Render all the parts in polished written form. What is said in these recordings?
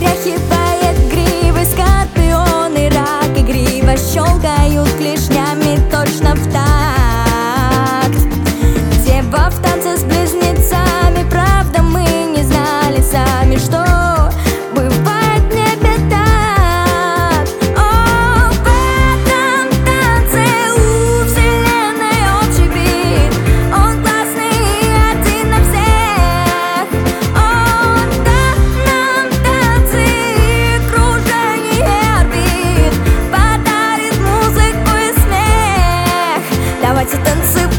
встряхивает гривы скорпион и рак, игриво щелкают клешнями точно в такт. Дева в танце с близнецами, правда мы не знали сами, что бывает в небе так. О, в этом танце у вселенной общий бит, он классный и один на всех. Он даст нам танцы и кружение орбит, подарит музыку и смех. Давайте танцевать.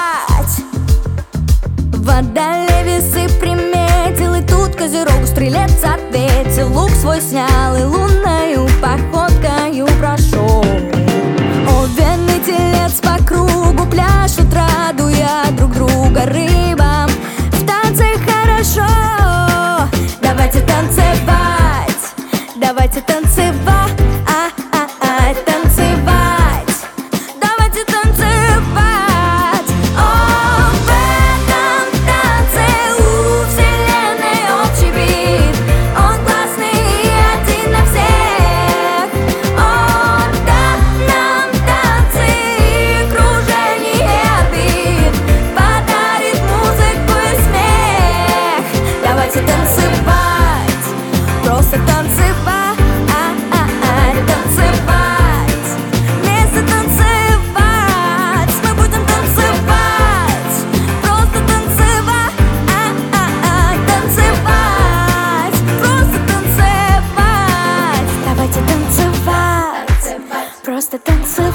Водолей весы приметил, и тут козерогу стрелец ответил. Лук свой снял и лунною походкою прошел. Овен и телец по кругу пляшут, радуя друг друга рыбам. В танце хорошо. Давайте танцевать, давайте танцевать, танцевать. Давайте танцевать. О, в этом танце у вселенной общий бит, он классный и один на всех. Он даст нам танцы и кружение орбит, подарит музыку и смех. Давайте танцевать, просто танцевать, танцевать, вместе танцевать. Мы будем танцевать, просто танцевать, танцевать, просто танцевать. Давайте танцевать, просто танцевать.